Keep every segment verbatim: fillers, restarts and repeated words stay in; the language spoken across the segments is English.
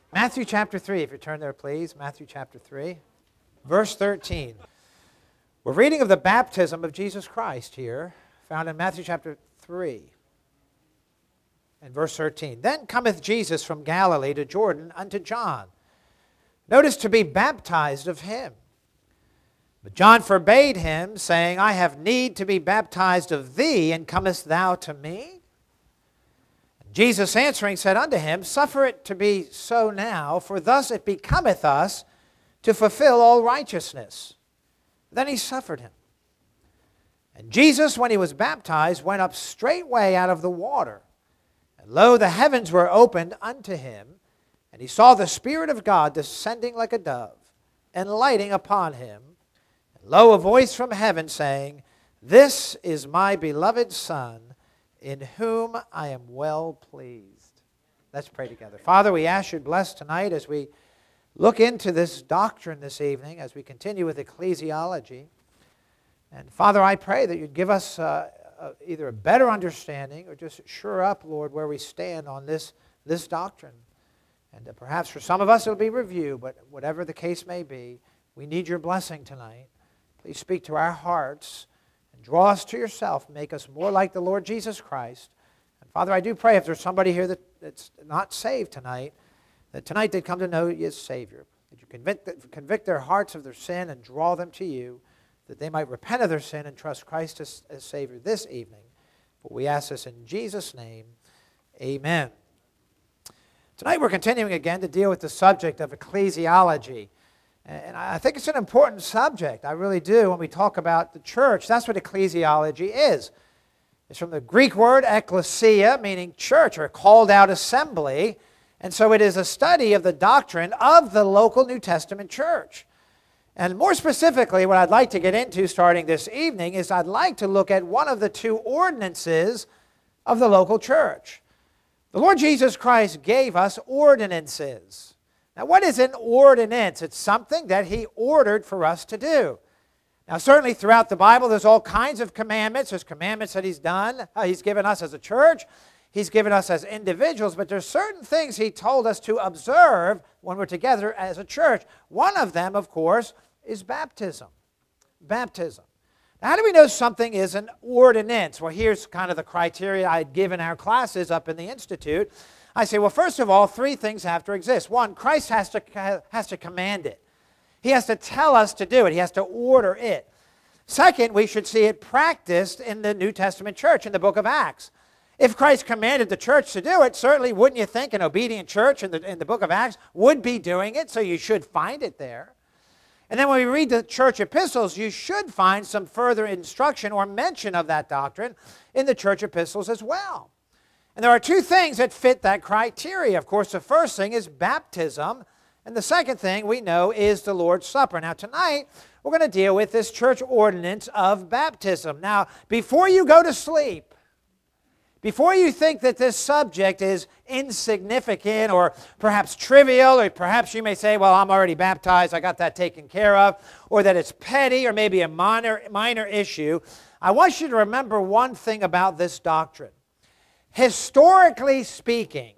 Matthew chapter three, if you turn there, please. Matthew chapter three, verse thirteen. We're reading of the baptism of Jesus Christ here, found in Matthew chapter three and verse thirteen. Then cometh Jesus from Galilee to Jordan unto John. Notice, to be baptized of him. But John forbade him, saying, I have need to be baptized of thee, and comest thou to me? Jesus answering said unto him, Suffer it to be so now, for thus it becometh us to fulfill all righteousness. Then he suffered him. And Jesus, when he was baptized, went up straightway out of the water. And lo, the heavens were opened unto him, and he saw the Spirit of God descending like a dove, and lighting upon him. And lo, a voice from heaven saying, This is my beloved Son, in whom I am well pleased. Let's pray together. Father, we ask you to bless tonight as we look into this doctrine this evening, as we continue with ecclesiology. And Father, I pray that you'd give us uh, uh, either a better understanding or just sure up, Lord, where we stand on this, this doctrine. And uh, perhaps for some of us it'll be review, but whatever the case may be, we need your blessing tonight. Please speak to our hearts. Draw us to yourself. Make us more like the Lord Jesus Christ. And Father, I do pray if there's somebody here that, that's not saved tonight, that tonight they'd come to know you as Savior. That you convict, convict their hearts of their sin and draw them to you, that they might repent of their sin and trust Christ as, as Savior this evening. For we ask this in Jesus' name. Amen. Tonight we're continuing again to deal with the subject of ecclesiology. And I think it's an important subject. I really do. When we talk about the church, that's what ecclesiology is. It's from the Greek word ekklesia, meaning church or called out assembly. And so it is a study of the doctrine of the local New Testament church. And more specifically, what I'd like to get into starting this evening is I'd like to look at one of the two ordinances of the local church. The Lord Jesus Christ gave us ordinances. Now, what is an ordinance? It's something that he ordered for us to do. Now, certainly throughout the Bible, there's all kinds of commandments. There's commandments that he's done, uh, he's given us as a church. He's given us as individuals. But there's certain things he told us to observe when we're together as a church. One of them, of course, is baptism. Baptism. Now, how do we know something is an ordinance? Well, here's kind of the criteria I'd given our classes up in the Institute. I say, well, first of all, three things have to exist. One, Christ has to, has to command it. He has to tell us to do it. He has to order it. Second, we should see it practiced in the New Testament church, in the book of Acts. If Christ commanded the church to do it, certainly wouldn't you think an obedient church in the, in the book of Acts would be doing it, so you should find it there. And then when we read the church epistles, you should find some further instruction or mention of that doctrine in the church epistles as well. And there are two things that fit that criteria. Of course, the first thing is baptism, and the second thing we know is the Lord's Supper. Now, tonight, we're going to deal with this church ordinance of baptism. Now, before you go to sleep, before you think that this subject is insignificant or perhaps trivial, or perhaps you may say, well, I'm already baptized, I got that taken care of, or that it's petty or maybe a minor, minor issue, I want you to remember one thing about this doctrine. Historically speaking,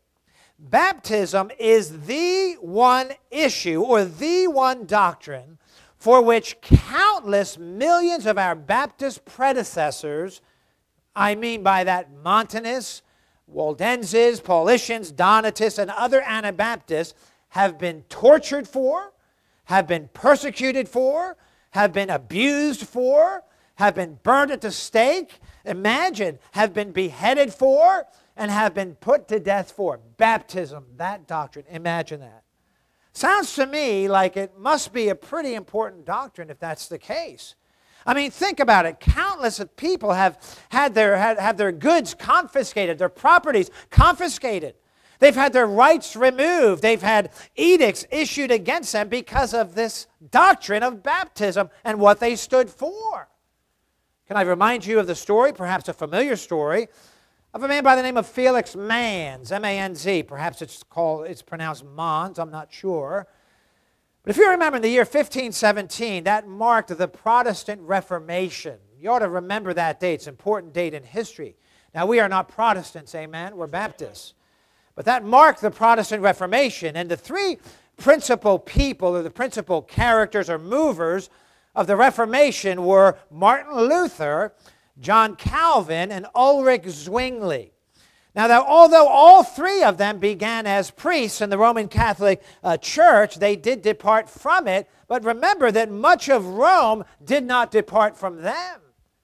baptism is the one issue or the one doctrine for which countless millions of our Baptist predecessors, I mean by that Montanists, Waldenses, Paulicians, Donatists, and other Anabaptists, have been tortured for, have been persecuted for, have been abused for, have been burned at the stake, imagine, have been beheaded for, and have been put to death for. Baptism, that doctrine, imagine that. Sounds to me like it must be a pretty important doctrine if that's the case. I mean, think about it. Countless of people have had their, had, have their goods confiscated, their properties confiscated. They've had their rights removed. They've had edicts issued against them because of this doctrine of baptism and what they stood for. Can I remind you of the story, perhaps a familiar story, of a man by the name of Felix Manz, M A N Z. Perhaps it's called, it's pronounced Mons, I'm not sure. But if you remember in the year fifteen seventeen, that marked the Protestant Reformation. You ought to remember that date. It's an important date in history. Now, we are not Protestants, amen? We're Baptists. But that marked the Protestant Reformation, and the three principal people, or the principal characters or movers of the Reformation were Martin Luther, John Calvin, and Ulrich Zwingli. Now, that although all three of them began as priests in the Roman Catholic uh, Church, they did depart from it. But remember that much of Rome did not depart from them.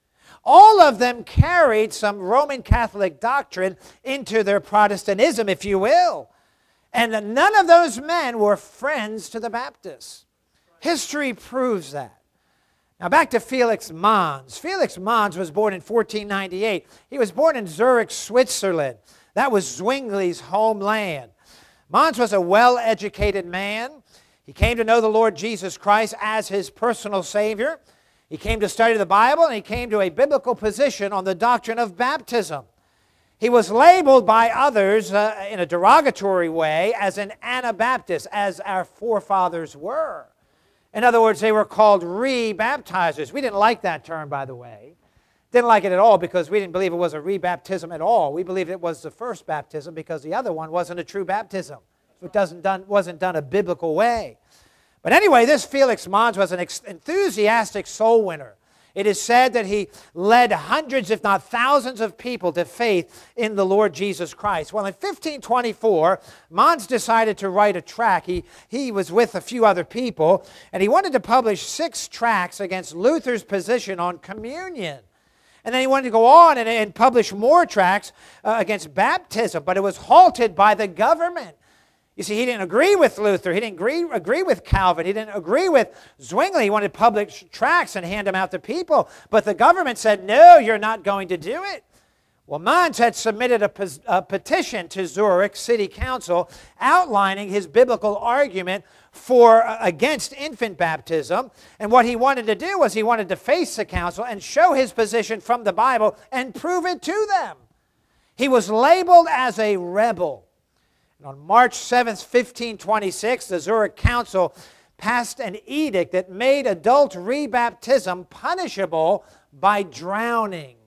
All of them carried some Roman Catholic doctrine into their Protestantism, if you will. And none of those men were friends to the Baptists. History proves that. Now back to Felix Manz. Felix Manz was born in fourteen ninety-eight. He was born in Zurich, Switzerland. That was Zwingli's homeland. Manz was a well-educated man. He came to know the Lord Jesus Christ as his personal Savior. He came to study the Bible, and he came to a biblical position on the doctrine of baptism. He was labeled by others uh, in a derogatory way as an Anabaptist, as our forefathers were. In other words, they were called re-baptizers. We didn't like that term, by the way. Didn't like it at all because we didn't believe it was a rebaptism at all. We believed it was the first baptism because the other one wasn't a true baptism. It doesn't done, wasn't done a biblical way. But anyway, this Felix Manz was an enthusiastic soul winner. It is said that he led hundreds, if not thousands, of people to faith in the Lord Jesus Christ. Well, in fifteen twenty-four, Manz decided to write a tract. He, he was with a few other people, and he wanted to publish six tracts against Luther's position on communion. And then he wanted to go on and, and publish more tracts uh, against baptism, but it was halted by the government. You see, he didn't agree with Luther. He didn't agree, agree with Calvin. He didn't agree with Zwingli. He wanted to publish tracts and hand them out to people. But the government said, no, you're not going to do it. Well, Manz had submitted a, a petition to Zurich City Council outlining his biblical argument for uh, against infant baptism. And what he wanted to do was he wanted to face the council and show his position from the Bible and prove it to them. He was labeled as a rebel. And on March seventh, fifteen twenty-six, the Zurich Council passed an edict that made adult rebaptism punishable by drowning.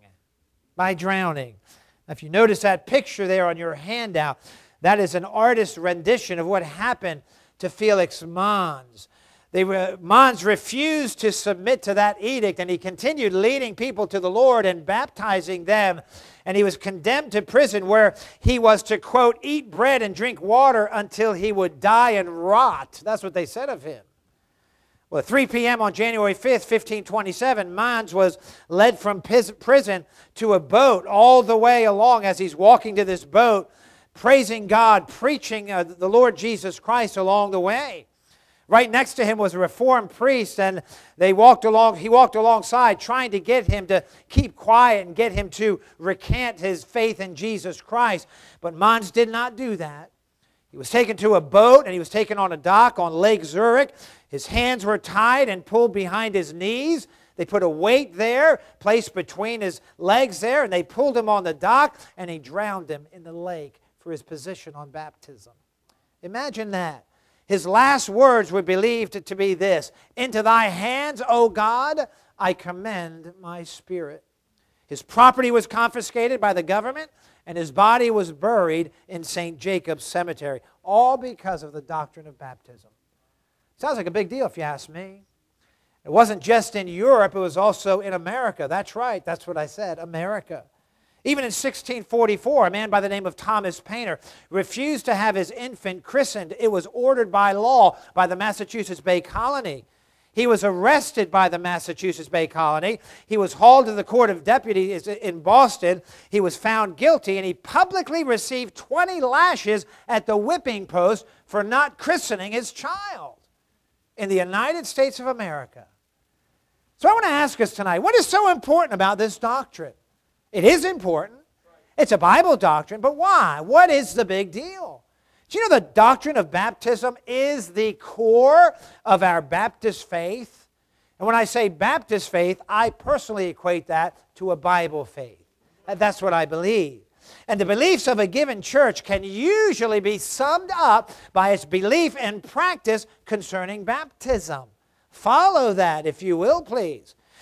By drowning. Now, if you notice that picture there on your handout, that is an artist's rendition of what happened to Felix Manz. They were, Manz refused to submit to that edict, and he continued leading people to the Lord and baptizing them. And he was condemned to prison where he was to, quote, eat bread and drink water until he would die and rot. That's what they said of him. Well, at three p.m. on January fifth, fifteen twenty-seven, Manz was led from prison to a boat all the way along as he's walking to this boat, praising God, preaching uh, the Lord Jesus Christ along the way. Right next to him was a Reformed priest, and they walked along. He walked alongside, trying to get him to keep quiet and get him to recant his faith in Jesus Christ. But Manz did not do that. He was taken to a boat, and he was taken on a dock on Lake Zurich. His hands were tied and pulled behind his knees. They put a weight there, placed between his legs there, and they pulled him on the dock, and he drowned him in the lake for his position on baptism. Imagine that. His last words were believed to be this: "Into thy hands, O God, I commend my spirit." His property was confiscated by the government, and his body was buried in Saint Jacob's Cemetery, all because of the doctrine of baptism. Sounds like a big deal if you ask me. It wasn't just in Europe, it was also in America. That's right, that's what I said, America. Even in sixteen forty-four, a man by the name of Thomas Paine refused to have his infant christened. It was ordered by law by the Massachusetts Bay Colony. He was arrested by the Massachusetts Bay Colony. He was hauled to the Court of Deputies in Boston. He was found guilty, and he publicly received twenty lashes at the whipping post for not christening his child in the United States of America. So I want to ask us tonight, what is so important about this doctrine? It is important. It's a Bible doctrine, but why? What is the big deal? Do you know the doctrine of baptism is the core of our Baptist faith? And when I say Baptist faith, I personally equate that to a Bible faith. That's what I believe. And the beliefs of a given church can usually be summed up by its belief and practice concerning baptism. Follow that, if you will, please.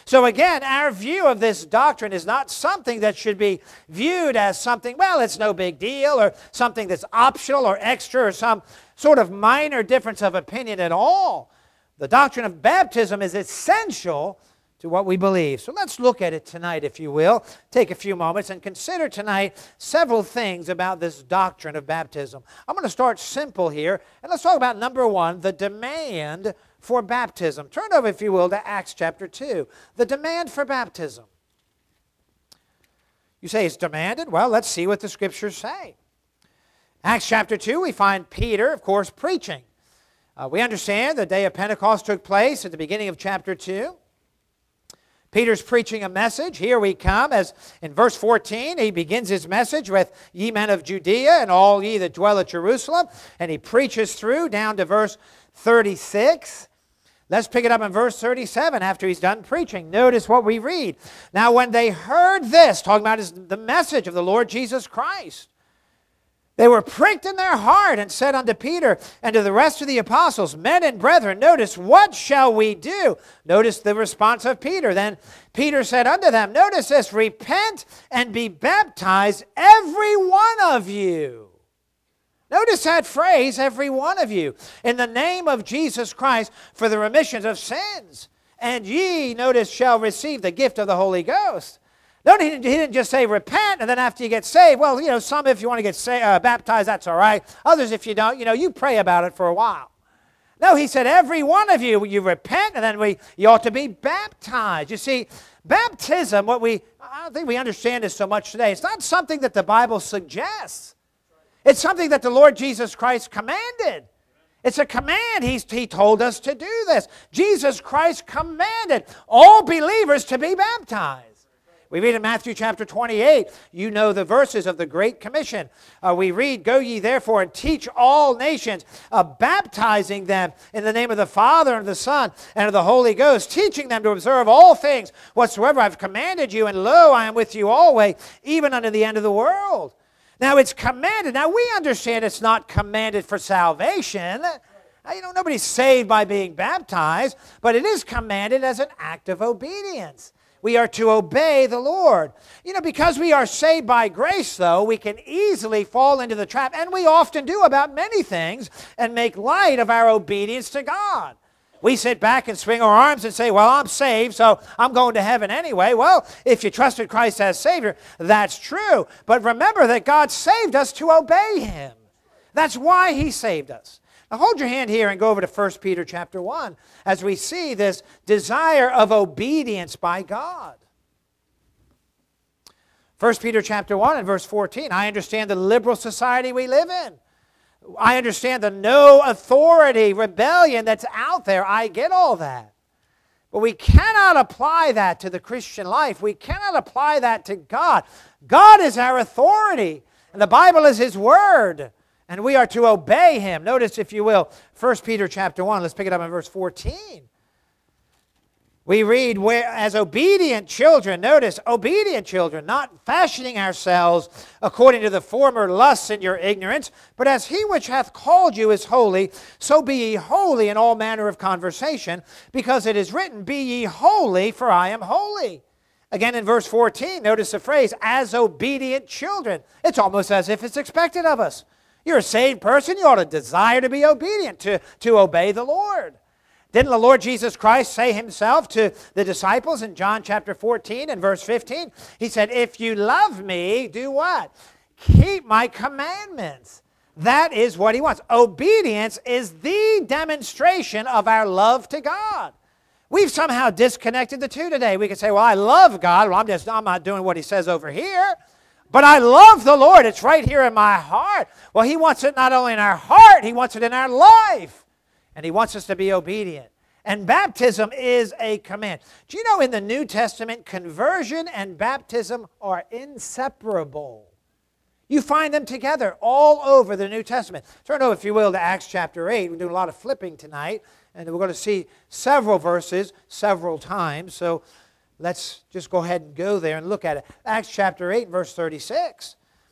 So again, our view of this doctrine is not something that should be viewed as something, well, it's no big deal, or something that's optional or extra, or some sort of minor difference of opinion at all. The doctrine of baptism is essential to what we believe. So let's look at it tonight, if you will. Take a few moments and consider tonight several things about this doctrine of baptism. I'm going to start simple here, and let's talk about number one, the demand for baptism. Turn over, if you will, to Acts chapter two. The demand for baptism. You say it's demanded? Well, let's see what the Scriptures say. Acts chapter two, we find Peter, of course, preaching. Uh, we understand the day of Pentecost took place at the beginning of chapter two. Peter's preaching a message. Here we come, as in verse fourteen, he begins his message with, "Ye men of Judea, and all ye that dwell at Jerusalem," and he preaches through down to verse thirty-six. Let's pick it up in verse thirty-seven after he's done preaching. Notice what we read. "Now when they heard this," talking about his, the message of the Lord Jesus Christ, "they were pricked in their heart and said unto Peter and to the rest of the apostles, Men and brethren," notice, "what shall we do?" Notice the response of Peter. "Then Peter said unto them," notice this, "Repent and be baptized, every one of you." Notice that phrase, every one of you, "in the name of Jesus Christ for the remission of sins. And ye," notice, "shall receive the gift of the Holy Ghost." No, he didn't just say repent, and then after you get saved, well, you know, some if you want to get sa- uh, baptized, that's all right. Others, if you don't, you know, you pray about it for a while. No, he said, every one of you, you repent, and then we, you ought to be baptized. You see, baptism, what we, I don't think we understand this so much today. It's not something that the Bible suggests. It's something that the Lord Jesus Christ commanded. It's a command. He's, he told us to do this. Jesus Christ commanded all believers to be baptized. We read in Matthew chapter twenty-eight, you know the verses of the Great Commission. Uh, we read, "Go ye therefore and teach all nations, uh, baptizing them in the name of the Father and of the Son and of the Holy Ghost, teaching them to observe all things whatsoever I've commanded you, and lo, I am with you always, even unto the end of the world." Now it's commanded. Now we understand it's not commanded for salvation. Now, you know, nobody's saved by being baptized, but it is commanded as an act of obedience. We are to obey the Lord. You know, because we are saved by grace, though, we can easily fall into the trap, and we often do about many things, and make light of our obedience to God. We sit back and swing our arms and say, well, I'm saved, so I'm going to heaven anyway. Well, if you trusted Christ as Savior, that's true. But remember that God saved us to obey Him. That's why He saved us. Now hold your hand here and go over to First Peter chapter one as we see this desire of obedience by God. First Peter chapter one and verse fourteen, "I understand the liberal society we live in. I understand the no authority rebellion that's out there. I get all that. But we cannot apply that to the Christian life. We cannot apply that to God. God is our authority, and the Bible is His Word, and we are to obey Him." Notice, if you will, First Peter chapter one. Let's pick it up in verse fourteen. We read, "Where as obedient children," notice, obedient children, "not fashioning ourselves according to the former lusts in your ignorance, but as He which hath called you is holy, so be ye holy in all manner of conversation, because it is written, Be ye holy, for I am holy." Again in verse fourteen, notice the phrase, "as obedient children." It's almost as if it's expected of us. You're a saved person, you ought to desire to be obedient, to, to obey the Lord. Didn't the Lord Jesus Christ say Himself to the disciples in John chapter fourteen and verse fifteen? He said, "If you love me," do what? "Keep my commandments." That is what He wants. Obedience is the demonstration of our love to God. We've somehow disconnected the two today. We can say, well, I love God. Well, I'm just I'm not doing what He says over here. But I love the Lord. It's right here in my heart. Well, He wants it not only in our heart, He wants it in our life. And He wants us to be obedient. And baptism is a command. Do you know in the New Testament, conversion and baptism are inseparable? You find them together all over the New Testament. Turn over, if you will, to Acts chapter eight. We're doing a lot of flipping tonight. And we're going to see several verses several times. So let's just go ahead and go there and look at it. Acts chapter eight, verse thirty-six.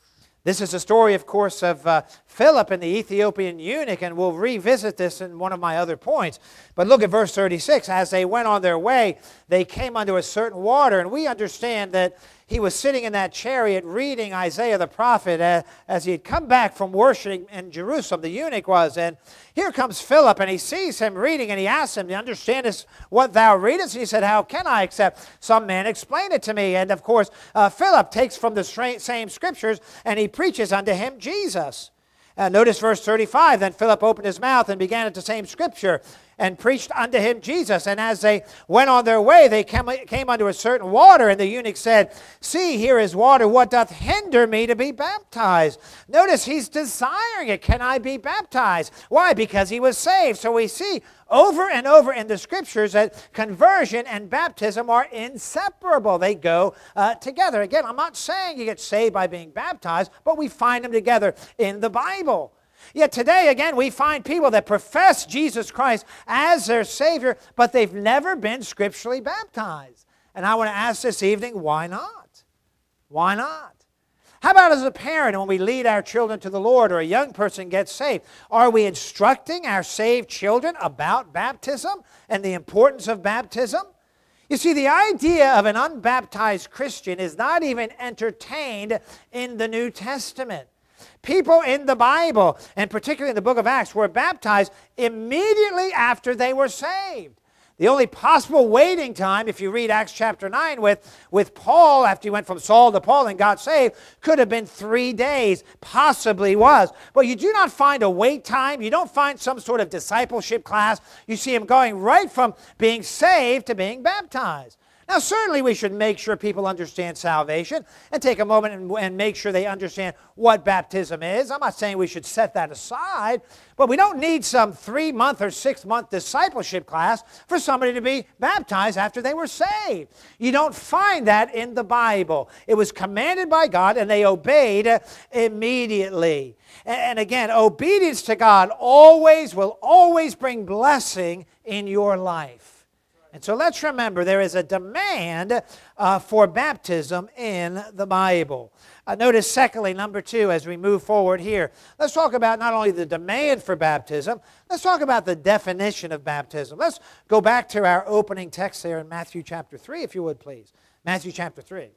This is the story, of course, of uh, Philip and the Ethiopian eunuch, and we'll revisit this in one of my other points. But look at verse thirty-six. As they went on their way, they came unto a certain water, and we understand that he was sitting in that chariot reading Isaiah the prophet as, as he had come back from worshiping in Jerusalem, the eunuch was. And here comes Philip, and he sees him reading, and he asks him, "Do you understand this, what thou readest?" And he said, "How can I, except some man explain it to me?" And of course, uh, Philip takes from the same scriptures, and he preaches unto him Jesus. Uh, notice verse thirty-five. Then Philip opened his mouth and began at the same scripture, and preached unto him Jesus. And as they went on their way, they came, came unto a certain water, and the eunuch said, "See, here is water. What doth hinder me to be baptized?" Notice he's desiring it. Can I be baptized? Why? Because he was saved. So we see over and over in the scriptures that conversion and baptism are inseparable. They go uh, together. Again, I'm not saying you get saved by being baptized, but we find them together in the Bible. Yet today, again, we find people that profess Jesus Christ as their Savior, but they've never been scripturally baptized. And I want to ask this evening, why not? Why not? How about as a parent, when we lead our children to the Lord, or a young person gets saved, are we instructing our saved children about baptism and the importance of baptism? You see, the idea of an unbaptized Christian is not even entertained in the New Testament. People in the Bible, and particularly in the book of Acts, were baptized immediately after they were saved. The only possible waiting time, if you read Acts chapter nine with, with Paul, after he went from Saul to Paul and got saved, could have been three days, possibly was. But you do not find a wait time. You don't find some sort of discipleship class. You see him going right from being saved to being baptized. Now, certainly we should make sure people understand salvation and take a moment and, and make sure they understand what baptism is. I'm not saying we should set that aside, but we don't need some three-month or six-month discipleship class for somebody to be baptized after they were saved. You don't find that in the Bible. It was commanded by God, and they obeyed immediately. And, and again, obedience to God always will always bring blessing in your life. And so let's remember there is a demand uh, for baptism in the Bible. Uh, notice secondly, number two, as we move forward here, let's talk about not only the demand for baptism, let's talk about the definition of baptism. Let's go back to our opening text there in Matthew chapter three, if you would please. Matthew chapter three.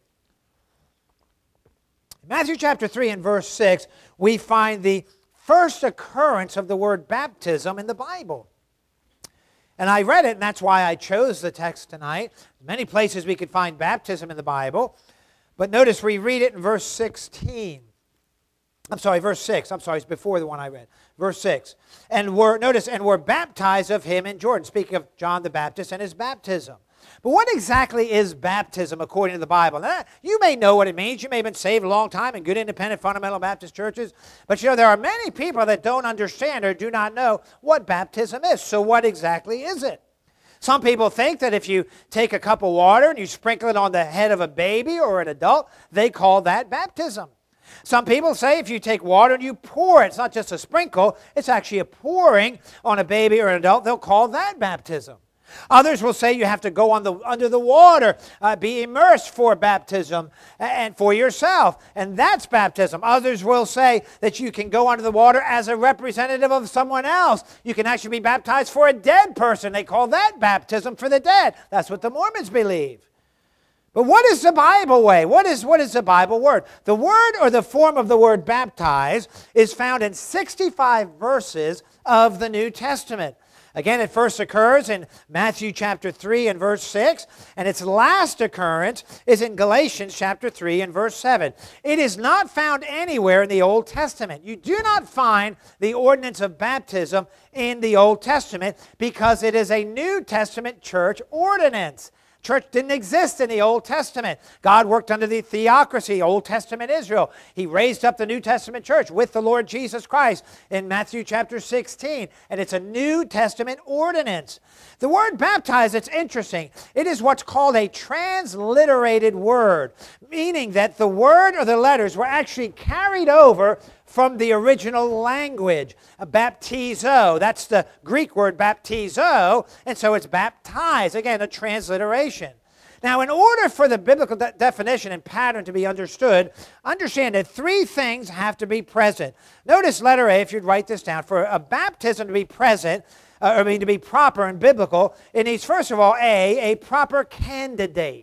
In Matthew chapter three and verse six, we find the first occurrence of the word baptism in the Bible. And I read it, and that's why I chose the text tonight. Many places we could find baptism in the Bible. But notice we read it in verse sixteen. I'm sorry, verse six. I'm sorry, it's before the one I read. Verse six. And were, notice, and were baptized of him in Jordan. Speaking of John the Baptist and his baptism. But what exactly is baptism according to the Bible? Now, you may know what it means. You may have been saved a long time in good independent fundamental Baptist churches. But you know, there are many people that don't understand or do not know what baptism is. So what exactly is it? Some people think that if you take a cup of water and you sprinkle it on the head of a baby or an adult, they call that baptism. Some people say if you take water and you pour it, it's not just a sprinkle, it's actually a pouring on a baby or an adult, they'll call that baptism. Others will say you have to go on the, under the water, uh, be immersed for baptism and for yourself, and that's baptism. Others will say that you can go under the water as a representative of someone else. You can actually be baptized for a dead person. They call that baptism for the dead. That's what the Mormons believe. But what is the Bible way? What is, what is the Bible word? The word or the form of the word baptize is found in sixty-five verses of the New Testament. Again, it first occurs in Matthew chapter three and verse six, and its last occurrence is in Galatians chapter three and verse seven. It is not found anywhere in the Old Testament. You do not find the ordinance of baptism in the Old Testament because it is a New Testament church ordinance. Church didn't exist in the Old Testament. God worked under the theocracy, Old Testament Israel. He raised up the New Testament church with the Lord Jesus Christ in Matthew chapter sixteen. And it's a New Testament ordinance. The word baptize, it's interesting. It is what's called a transliterated word, meaning that the word or the letters were actually carried over from the original language. Baptizo, that's the Greek word baptizo, and so it's baptize. Again, a transliteration. Now, in order for the biblical de- definition and pattern to be understood, understand that three things have to be present. Notice letter A, if you'd write this down. For a baptism to be present, uh, I mean to be proper and biblical, it needs, first of all, A, a proper candidate.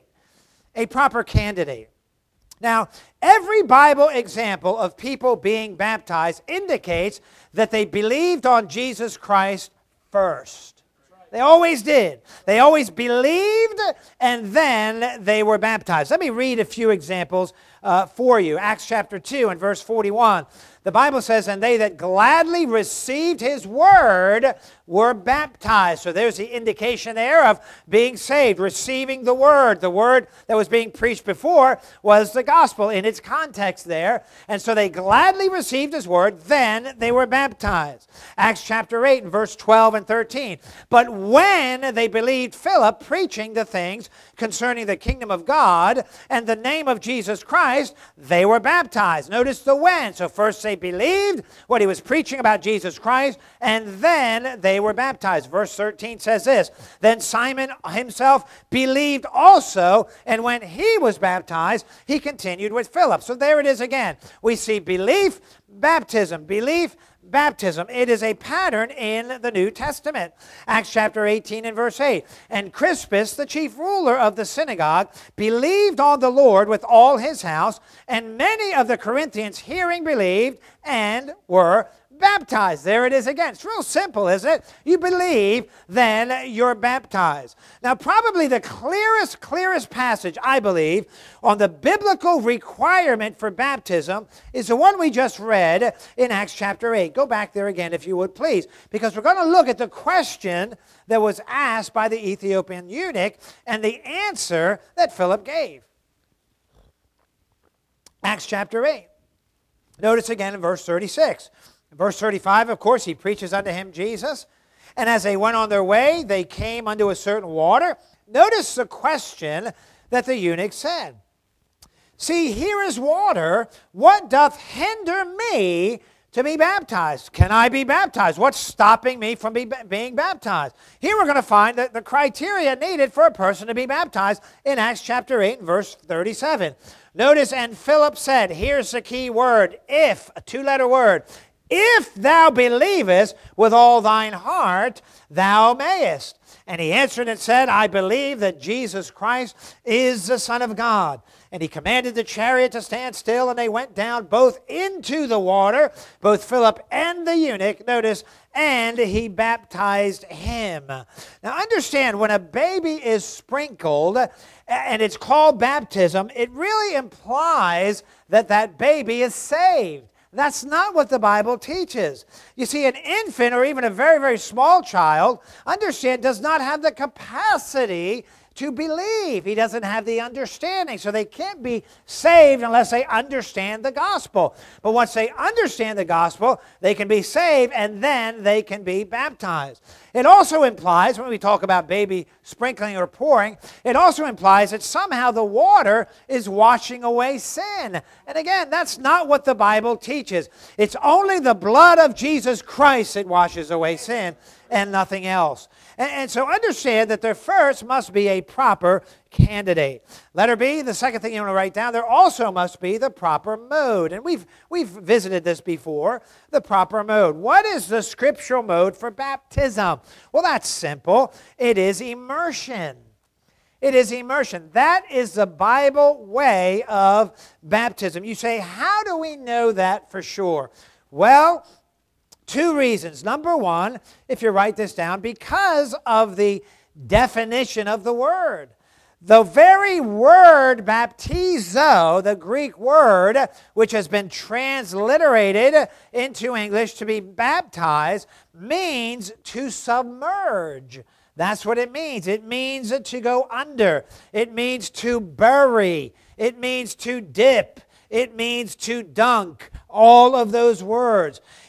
A proper candidate. Now, every Bible example of people being baptized indicates that they believed on Jesus Christ first. They always did. They always believed, and then they were baptized. Let me read a few examples uh, for you. Acts chapter two and verse forty-one. The Bible says, and they that gladly received his word were baptized. So there's the indication there of being saved, receiving the word. The word that was being preached before was the gospel in its context there. And so they gladly received his word, then they were baptized. Acts chapter eight and verse twelve and thirteen. But when they believed Philip preaching the things concerning the kingdom of God and the name of Jesus Christ, they were baptized. Notice the when. So first they believed what he was preaching about Jesus Christ, and then they were baptized. Verse thirteen says this, then Simon himself believed also, and when he was baptized, he continued with Philip. So there it is again. We see belief, baptism, belief, baptism. It is a pattern in the New Testament. Acts chapter eighteen and verse eight. And Crispus, the chief ruler of the synagogue, believed on the Lord with all his house, and many of the Corinthians hearing believed and were baptized. There it is again. It's real simple, isn't it? You believe, then you're baptized. Now, probably the clearest, clearest passage, I believe, on the biblical requirement for baptism is the one we just read in Acts chapter eight. Go back there again, if you would, please, because we're going to look at the question that was asked by the Ethiopian eunuch and the answer that Philip gave. Acts chapter eight. Notice again in verse thirty-six. In verse thirty-five, of course, he preaches unto him Jesus. And as they went on their way, they came unto a certain water. Notice the question that the eunuch said. See, here is water. What doth hinder me to be baptized? Can I be baptized? What's stopping me from be, being baptized? Here we're going to find that the criteria needed for a person to be baptized in Acts chapter eight and verse thirty-seven. Notice, and Philip said, here's the key word, if, a two-letter word, if thou believest with all thine heart, thou mayest. And he answered and said, I believe that Jesus Christ is the Son of God. And he commanded the chariot to stand still, and they went down both into the water, both Philip and the eunuch, notice, and he baptized him. Now understand, when a baby is sprinkled, and it's called baptism, it really implies that that baby is saved. That's not what the Bible teaches. You see, an infant or even a very, very small child, understand, does not have the capacity to believe. He doesn't have the understanding. So they can't be saved unless they understand the gospel. But once they understand the gospel, they can be saved, and then they can be baptized. It also implies, when we talk about baby sprinkling or pouring, it also implies that somehow the water is washing away sin. And again, that's not what the Bible teaches. It's only the blood of Jesus Christ that washes away sin, and nothing else. And, and so understand that there first must be a proper candidate. Letter B, the second thing you want to write down, there also must be the proper mode. And we've, we've visited this before, the proper mode. What is the scriptural mode for baptism? Well, that's simple. It is immersion. It is immersion. That is the Bible way of baptism. You say, how do we know that for sure? Well, two reasons. Number one, if you write this down, because of the definition of the word. The very word baptizo, the Greek word, which has been transliterated into English to be baptized, means to submerge. That's what it means. It means to go under. It means to bury. It means to dip. It means to dunk. All of those words.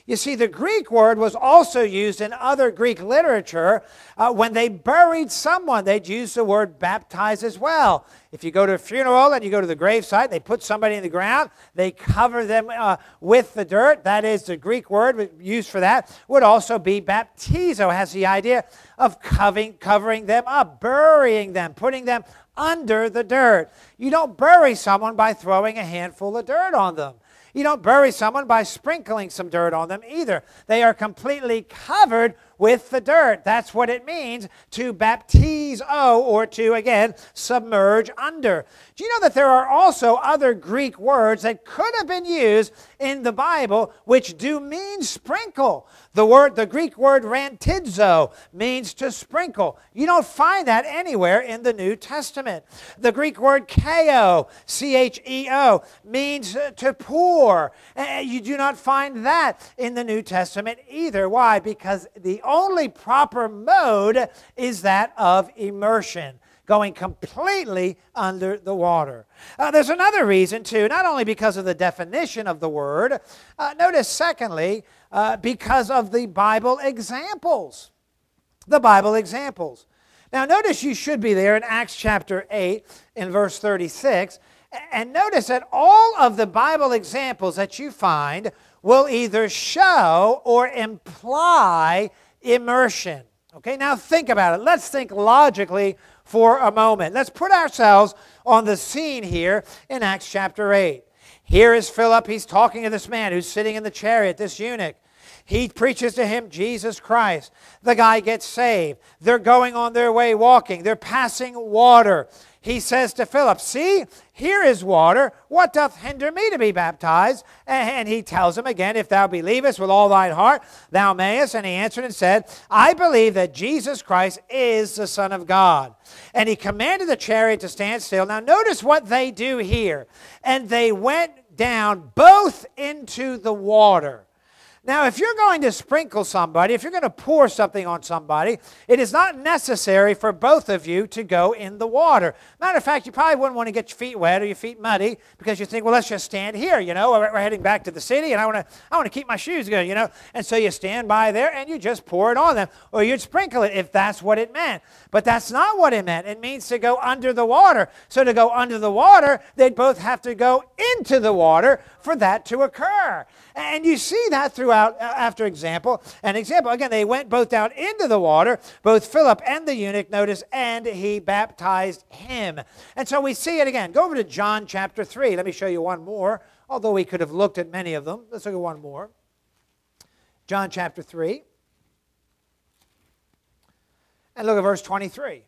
You see, the Greek word was also used in other Greek literature. Uh, when they buried someone, they'd use the word baptize as well. If you go to a funeral and you go to the gravesite, they put somebody in the ground, they cover them uh, with the dirt. That is, the Greek word used for that would also be baptizo. It has the idea of covering, covering them up, burying them, putting them under the dirt. You don't bury someone by throwing a handful of dirt on them. You don't bury someone by sprinkling some dirt on them either. They are completely covered with the dirt. That's what it means to baptizo, or to, again, submerge under. Do you know that there are also other Greek words that could have been used in the Bible which do mean sprinkle? The word, the Greek word rantidzo means to sprinkle. You don't find that anywhere in the New Testament. The Greek word cheo, C H E O, means to pour. You do not find that in the New Testament either. Why? Because the only proper mode is that of immersion, going completely under the water. Uh, there's another reason, too, not only because of the definition of the word. Uh, notice, secondly, uh, because of the Bible examples. The Bible examples. Now, notice you should be there in Acts chapter eight in verse thirty-six. And notice that all of the Bible examples that you find will either show or imply immersion. Okay, now think about it. Let's think logically for a moment. Let's put ourselves on the scene here in Acts chapter eight. Here is Philip. He's talking to this man who's sitting in the chariot, this eunuch. He preaches to him Jesus Christ. The guy gets saved. They're going on their way walking. They're passing water. He says to Philip, see, here is water. What doth hinder me to be baptized? And he tells him again, if thou believest with all thine heart, thou mayest. And he answered and said, I believe that Jesus Christ is the Son of God. And he commanded the chariot to stand still. Now notice what they do here. And they went down both into the water. Now, if you're going to sprinkle somebody, if you're going to pour something on somebody, it is not necessary for both of you to go in the water. Matter of fact, you probably wouldn't want to get your feet wet or your feet muddy because you think, well, let's just stand here, you know. We're heading back to the city, and I want to I want to keep my shoes good, you know. And so you stand by there, and you just pour it on them. Or you'd sprinkle it if that's what it meant. But that's not what it meant. It means to go under the water. So to go under the water, they'd both have to go into the water for that to occur. And you see that throughout after example and example. Again, they went both down into the water, both Philip and the eunuch, notice, and he baptized him. And so we see it again. Go over to John chapter three. Let me show you one more, although we could have looked at many of them. Let's look at one more. John chapter three. And look at verse twenty-three.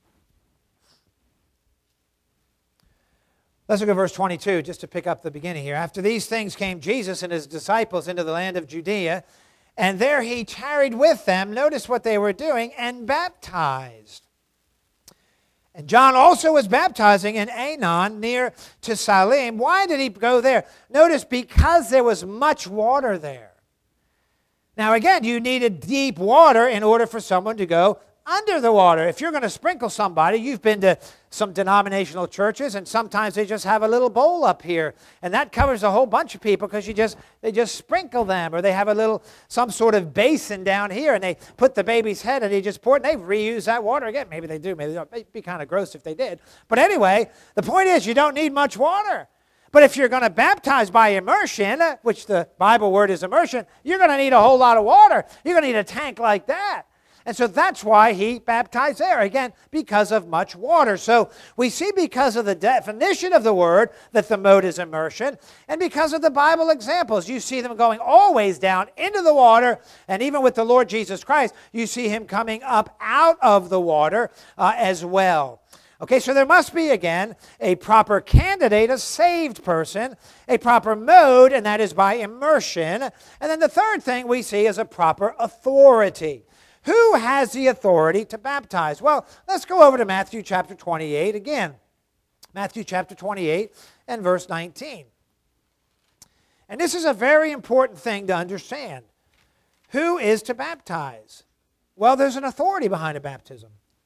Let's look at verse twenty-two, just to pick up the beginning here. After these things came Jesus and his disciples into the land of Judea, and there he tarried with them. Notice what they were doing, and baptized. And John also was baptizing in Aenon, near to Salim. Why did he go there? Notice, because there was much water there. Now again, you needed deep water in order for someone to go under the water. If you're going to sprinkle somebody, you've been to some denominational churches, and sometimes they just have a little bowl up here, and that covers a whole bunch of people because you just they just sprinkle them, or they have a little some sort of basin down here, and they put the baby's head and they just pour it, and they reuse that water again. Maybe they do, maybe they don't. It'd be kind of gross if they did. But anyway, the point is you don't need much water. But if you're going to baptize by immersion, which the Bible word is immersion, you're going to need a whole lot of water. You're going to need a tank like that. And so that's why he baptized there, again, because of much water. So we see, because of the definition of the word, that the mode is immersion, and because of the Bible examples, you see them going always down into the water, and even with the Lord Jesus Christ, you see him coming up out of the water uh, as well. Okay, so there must be, again, a proper candidate, a saved person, a proper mode, and that is by immersion. And then the third thing we see is a proper authority. Who has the authority to baptize? Well, let's go over to Matthew chapter twenty-eight again. Matthew chapter twenty-eight and verse nineteen. And this is a very important thing to understand. Who is to baptize? Well, there's an authority behind a baptism.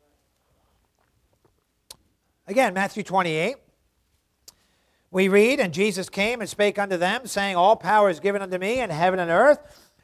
Again, Matthew twenty-eight. We read, and Jesus came and spake unto them, saying, all power is given unto me in heaven and earth.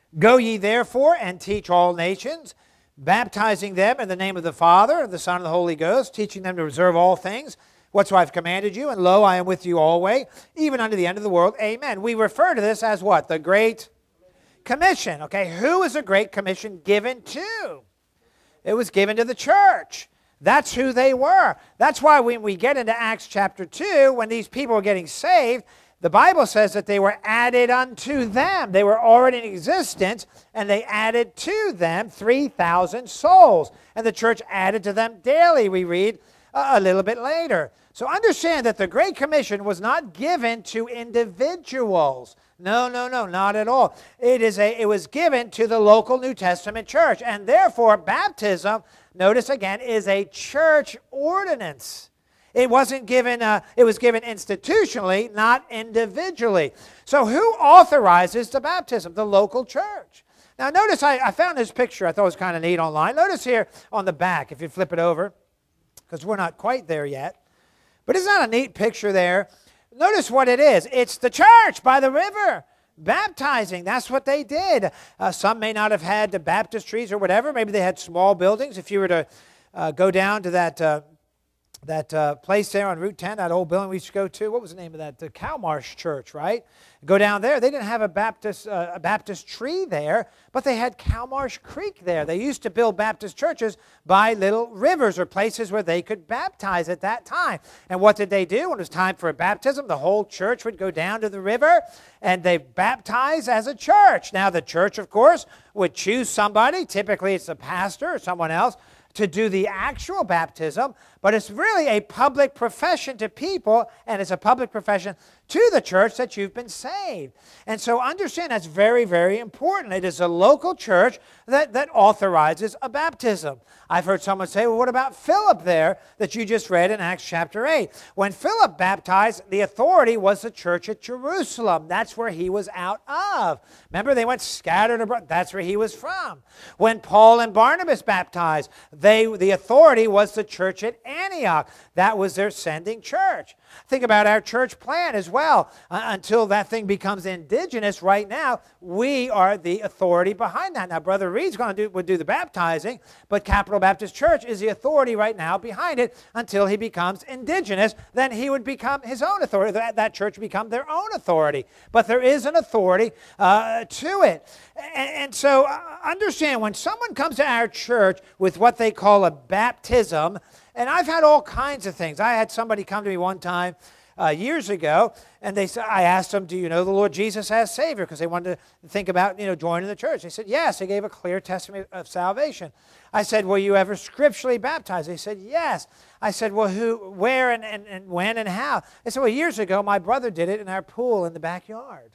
Go ye therefore and teach all nations, baptizing them in the name of the Father, and the Son, and the Holy Ghost, teaching them to observe all things whatsoever I have commanded you, and lo, I am with you always, even unto the end of the world. Amen. We refer to this as what? The Great Commission. Okay, who is the Great Commission given to? It was given to the church. That's who they were. That's why when we get into Acts chapter two, when these people were getting saved, the Bible says that they were added unto them. They were already in existence, and they added to them three thousand souls. And the church added to them daily, we read uh, a little bit later. So understand that the Great Commission was not given to individuals. No, no, no, not at all. It is a, it was given to the local New Testament church. And therefore, baptism, notice again, is a church ordinance. It wasn't given, uh, it was given institutionally, not individually. So who authorizes the baptism? The local church. Now notice I, I found this picture I thought was kind of neat online. Notice here on the back, if you flip it over, because we're not quite there yet. But isn't that a neat picture there? Notice what it is. It's the church by the river. Baptizing, that's what they did. Uh, some may not have had the baptistries or whatever. Maybe they had small buildings. If you were to uh, go down to that... Uh, That uh, place there on Route ten, that old building we used to go to, what was the name of that? The Cowmarsh Church, right? Go down there. They didn't have a Baptist, uh, a Baptist tree there, but they had Cowmarsh Creek there. They used to build Baptist churches by little rivers or places where they could baptize at that time. And what did they do? When it was time for a baptism, the whole church would go down to the river and they baptize as a church. Now the church, of course, would choose somebody. Typically it's a pastor or someone else to do the actual baptism, but it's really a public profession to people, and it's a public profession to the church that you've been saved. And so understand that's very, very important. It is a local church that, that authorizes a baptism. I've heard someone say, well, what about Philip there that you just read in Acts chapter eight? When Philip baptized, the authority was the church at Jerusalem. That's where he was out of. Remember, they went scattered abroad. That's where he was from. When Paul and Barnabas baptized, they, the authority was the church at Antioch. That was their sending church. Think about our church plan as well. Uh, until that thing becomes indigenous, right now, we are the authority behind that. Now, Brother Reed's going to do, would do the baptizing, but Capital Baptist Church is the authority right now behind it until he becomes indigenous. Then he would become his own authority. That, that church would become their own authority. But there is an authority uh, to it. And, and so uh, understand, when someone comes to our church with what they call a baptism, and I've had all kinds of things. I had somebody come to me one time uh, years ago, and they said, I asked them, do you know the Lord Jesus as Savior? Because they wanted to think about, you know, joining the church. They said, yes. They gave a clear testimony of salvation. I said, were you ever scripturally baptized? They said, yes. I said, well, who, where, and, and, and when, and how? They said, well, years ago, my brother did it in our pool in the backyard.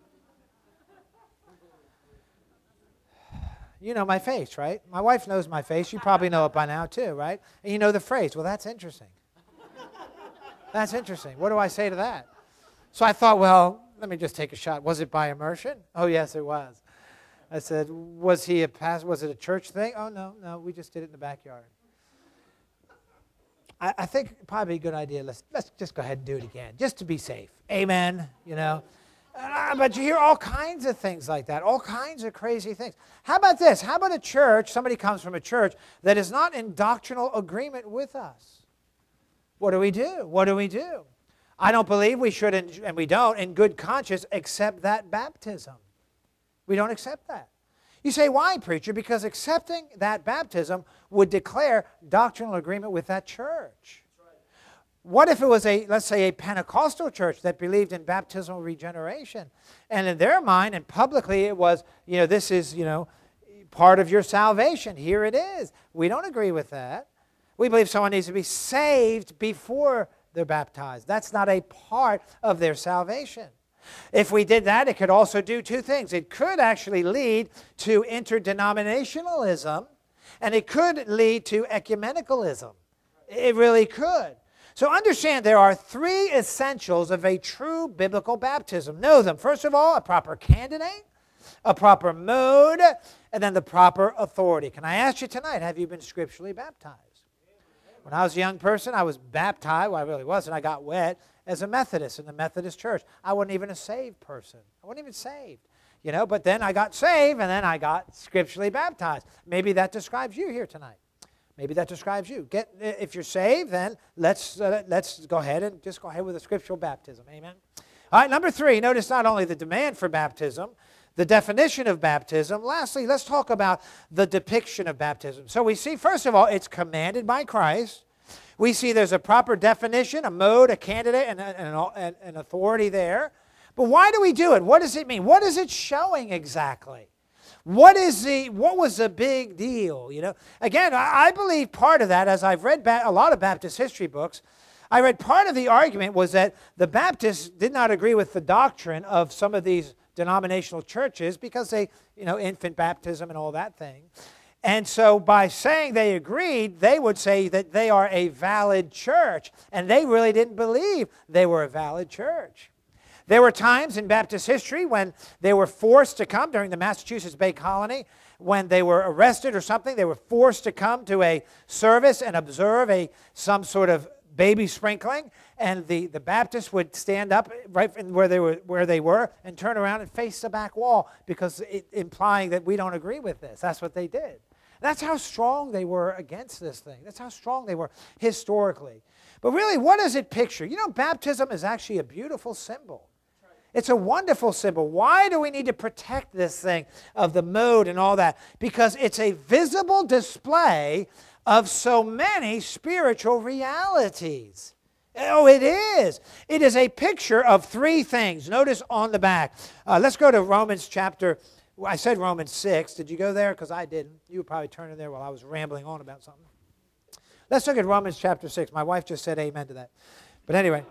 You know my face, right? My wife knows my face. You probably know it by now too, right? And you know the phrase, well, that's interesting. That's interesting. What do I say to that? So I thought, well, let me just take a shot. Was it by immersion? Oh, yes, it was. I said, was he a pastor? Was it a church thing? Oh, no, no, we just did it in the backyard. I, I think probably a good idea. Let's, let's just go ahead and do it again, just to be safe. Amen, you know. Uh, but you hear all kinds of things like that, all kinds of crazy things. How about this? How about a church, somebody comes from a church that is not in doctrinal agreement with us? What do we do? What do we do? I don't believe we should, and we don't, in good conscience, accept that baptism. We don't accept that. You say, why, preacher? Because accepting that baptism would declare doctrinal agreement with that church. What if it was a, let's say, a Pentecostal church that believed in baptismal regeneration? And in their mind, and publicly, it was, you know, this is, you know, part of your salvation. Here it is. We don't agree with that. We believe someone needs to be saved before they're baptized. That's not a part of their salvation. If we did that, it could also do two things. It could actually lead to interdenominationalism, and it could lead to ecumenicalism. It really could. So understand there are three essentials of a true biblical baptism. Know them. First of all, a proper candidate, a proper mode, and then the proper authority. Can I ask you tonight, have you been scripturally baptized? When I was a young person, I was baptized. Well, I really wasn't. I got wet as a Methodist in the Methodist church. I wasn't even a saved person. I wasn't even saved. You know, but then I got saved, and then I got scripturally baptized. Maybe that describes you here tonight. Maybe that describes you. Get if you're saved, then let's uh, let's go ahead and just go ahead with a scriptural baptism. Amen. All right, number three. Notice not only the demand for baptism, the definition of baptism. Lastly, let's talk about the depiction of baptism. So we see, first of all, it's commanded by Christ. We see there's a proper definition, a mode, a candidate, and an, an authority there. But why do we do it? What does it mean? What is it showing exactly? What is the? What was the big deal? You know, again, I, I believe part of that, as I've read ba- a lot of Baptist history books, I read part of the argument was that the Baptists did not agree with the doctrine of some of these denominational churches because they, you know, infant baptism and all that thing. And so by saying they agreed, they would say that they are a valid church. And they really didn't believe they were a valid church. There were times in Baptist history when they were forced to come during the Massachusetts Bay Colony, when they were arrested or something, they were forced to come to a service and observe a some sort of baby sprinkling, and the, the Baptists would stand up right where they were where they were and turn around and face the back wall, because it, implying that we don't agree with this. That's what they did. That's how strong they were against this thing. That's how strong they were historically. But really, what does it picture? You know, baptism is actually a beautiful symbol. It's a wonderful symbol. Why do we need to protect this thing of the mode and all that? Because it's a visible display of so many spiritual realities. Oh, it is. It is a picture of three things. Notice on the back. Uh, let's go to Romans chapter, I said Romans six. Did you go there? Because I didn't. You were probably turning there while I was rambling on about something. Let's look at Romans chapter six. My wife just said amen to that. But anyway.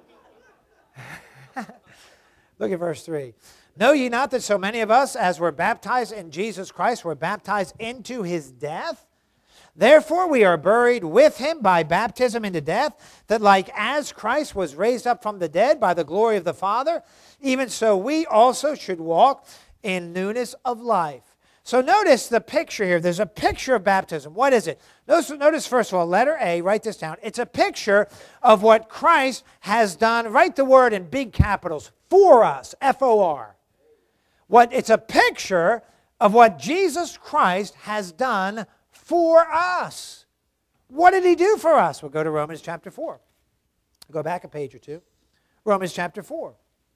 Look at verse three. Know ye not that so many of us, as were baptized in Jesus Christ, were baptized into his death? Therefore we are buried with him by baptism into death, that like as Christ was raised up from the dead by the glory of the Father, even so we also should walk in newness of life. So notice the picture here. There's a picture of baptism. What is it? Notice, notice first of all, letter A, write this down. It's a picture of what Christ has done. Write the word in big capitals, for us, F O R. What, it's a picture of what Jesus Christ has done for us. What did he do for us? We'll go to Romans chapter four. Go back a page or two. Romans chapter four.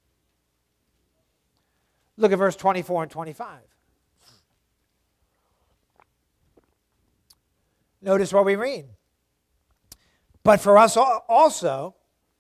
Look at verse twenty-four and twenty-five. Notice what we read. But for us also,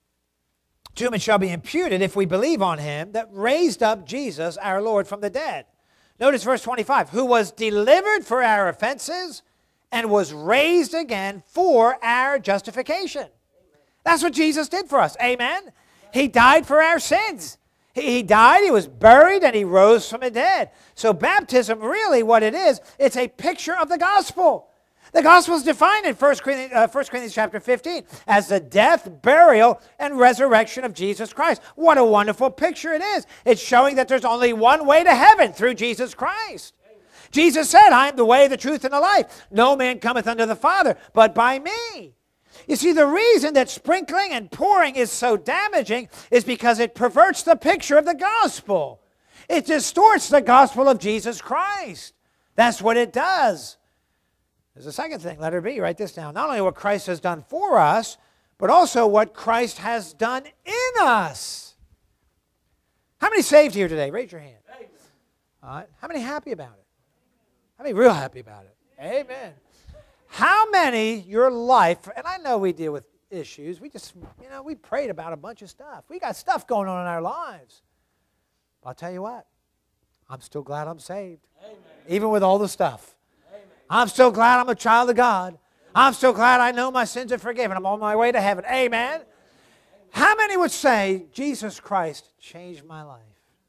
to whom it shall be imputed, if we believe on him that raised up Jesus our Lord from the dead. Notice verse twenty-five. Who was delivered for our offenses and was raised again for our justification. Amen. That's what Jesus did for us. Amen? He died for our sins. He, he died, he was buried, and he rose from the dead. So baptism, really what it is, it's a picture of the gospel. The gospel is defined in First Corinthians, uh, First Corinthians chapter fifteen as the death, burial, and resurrection of Jesus Christ. What a wonderful picture it is. It's showing that there's only one way to heaven, through Jesus Christ. Jesus said, I am the way, the truth, and the life. No man cometh unto the Father but by me. You see, the reason that sprinkling and pouring is so damaging is because it perverts the picture of the gospel. It distorts the gospel of Jesus Christ. That's what it does. There's a second thing, letter B, write this down. Not only what Christ has done for us, but also what Christ has done in us. How many saved here today? Raise your hand. All right. How many happy about it? How many real happy about it? Amen. How many, your life, and I know we deal with issues, we just, you know, we prayed about a bunch of stuff. We got stuff going on in our lives. But I'll tell you what, I'm still glad I'm saved. Amen. Even with all the stuff. I'm still glad I'm a child of God. I'm still glad I know my sins are forgiven. I'm on my way to heaven. Amen. How many would say, Jesus Christ changed my life?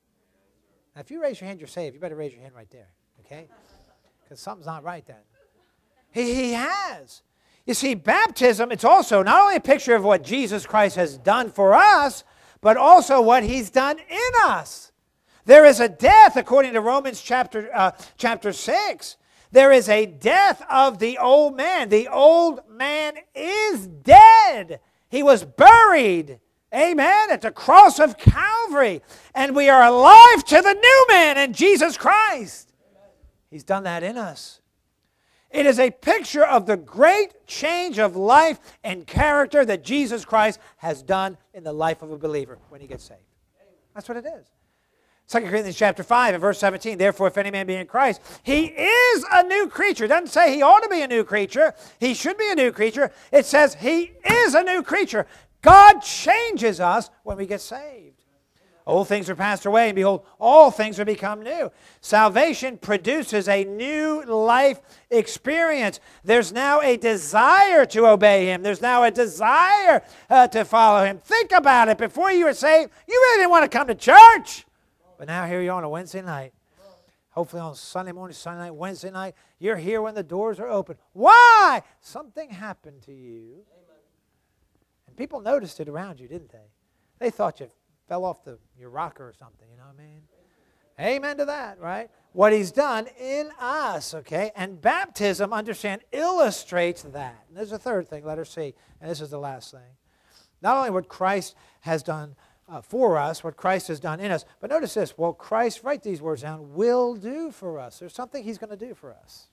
Now, if you raise your hand, you're saved. You better raise your hand right there, okay? Because something's not right then. He, he has. You see, baptism, it's also not only a picture of what Jesus Christ has done for us, but also what he's done in us. There is a death, according to Romans chapter, uh, chapter six. There is a death of the old man. The old man is dead. He was buried. Amen. At the cross of Calvary. And we are alive to the new man in Jesus Christ. He's done that in us. It is a picture of the great change of life and character that Jesus Christ has done in the life of a believer when he gets saved. That's what it is. Second Corinthians chapter five and verse seventeen, therefore if any man be in Christ, he is a new creature. It doesn't say he ought to be a new creature. He should be a new creature. It says he is a new creature. God changes us when we get saved. Old things are passed away, and behold, all things are become new. Salvation produces a new life experience. There's now a desire to obey Him. There's now a desire uh, to follow Him. Think about it. Before you were saved, you really didn't want to come to church. But now here you are on a Wednesday night. Hopefully on Sunday morning, Sunday night, Wednesday night, you're here when the doors are open. Why? Something happened to you. And people noticed it around you, didn't they? They thought you fell off the, your rocker or something, you know what I mean? Amen to that, right? What He's done in us, okay? And baptism, understand, illustrates that. And there's a third thing, letter C, and this is the last thing. Not only what Christ has done uh, for us, what Christ has done in us, but notice this, what Christ, write these words down, will do for us. There's something He's going to do for us.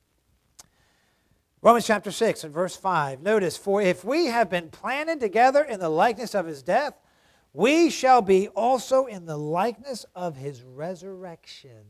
Romans chapter six and verse five, notice, for if we have been planted together in the likeness of His death, we shall be also in the likeness of His resurrection.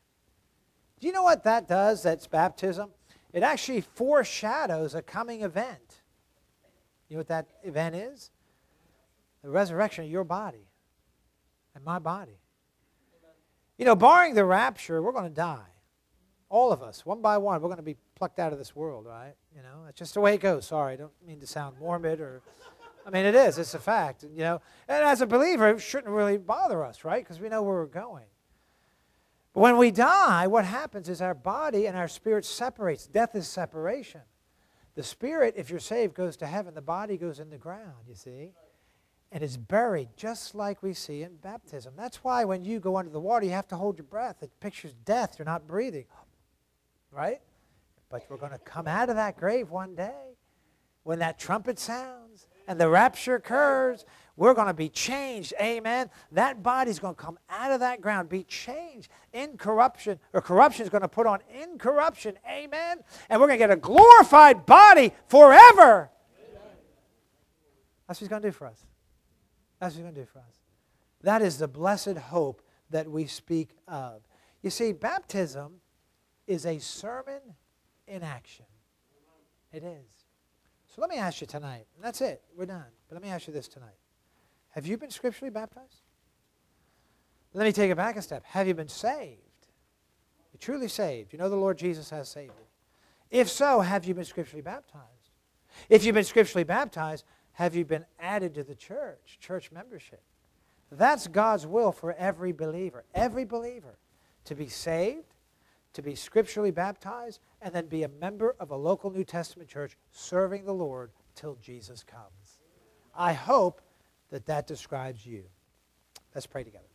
Do you know what that does? That's baptism. It actually foreshadows a coming event. You know what that event is? The resurrection of your body and my body. You know, barring the rapture, we're going to die. All of us, one by one, we're going to be plucked out of this world, right? You know, that's just the way it goes. Sorry, I don't mean to sound morbid or... I mean, it is. It's a fact, you know. And as a believer, it shouldn't really bother us, right? Because we know where we're going. But when we die, what happens is our body and our spirit separates. Death is separation. The spirit, if you're saved, goes to heaven. The body goes in the ground, you see. And is buried, just like we see in baptism. That's why when you go under the water, you have to hold your breath. It pictures death. You're not breathing, right? But we're going to come out of that grave one day when that trumpet sounds. And the rapture occurs, we're going to be changed. Amen. That body's going to come out of that ground, be changed. Incorruption, or corruption is going to put on incorruption. Amen. And we're going to get a glorified body forever. Amen. That's what He's going to do for us. That's what He's going to do for us. That is the blessed hope that we speak of. You see, baptism is a sermon in action. It is. So let me ask you tonight, and that's it, we're done. But let me ask you this tonight. Have you been scripturally baptized? Let me take it back a step. Have you been saved? You're truly saved. You know the Lord Jesus has saved you. If so, have you been scripturally baptized? If you've been scripturally baptized, have you been added to the church, church membership? That's God's will for every believer. Every believer to be saved, to be scripturally baptized, and then be a member of a local New Testament church serving the Lord till Jesus comes. I hope that that describes you. Let's pray together.